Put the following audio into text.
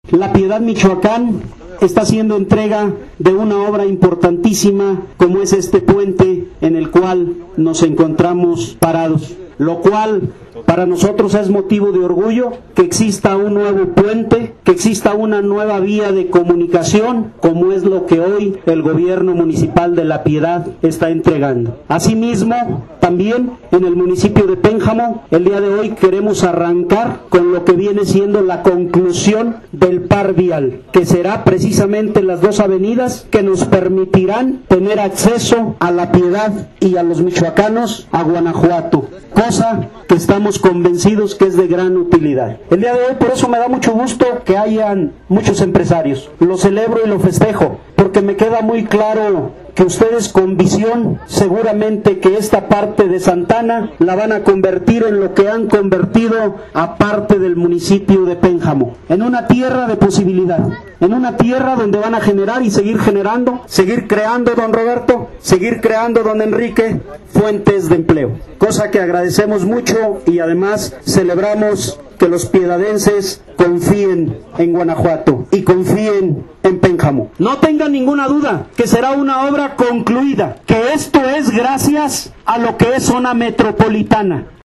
La Piedad, Michoacán, está haciendo entrega de una obra importantísima como es este puente en el cual nos encontramos parados, lo cual para nosotros es motivo de orgullo que exista un nuevo puente, que exista una nueva vía de comunicación, como es lo que hoy el gobierno municipal de La Piedad está entregando. Asimismo, también en el municipio de Pénjamo, el día de hoy queremos arrancar con lo que viene siendo la conclusión del par vial, que será precisamente las dos avenidas que nos permitirán tener acceso a La Piedad y a los michoacanos a Guanajuato, cosa que estamos convencidos que es de gran utilidad. El día de hoy por eso me da mucho gusto que hayan muchos empresarios. Lo celebro y lo festejo, porque me queda muy claro que ustedes con visión seguramente que esta parte de Santana la van a convertir en lo que han convertido a parte del municipio de Pénjamo, en una tierra de posibilidad, en una tierra donde van a generar y seguir generando, seguir creando, don Roberto, seguir creando, don Enrique, fuentes de empleo, cosa que agradecemos mucho y además celebramos que los piedadenses confíen en Guanajuato y confíen en Pénjamo. No tengan ninguna duda que será una obra concluida, que esto es gracias a lo que es zona metropolitana.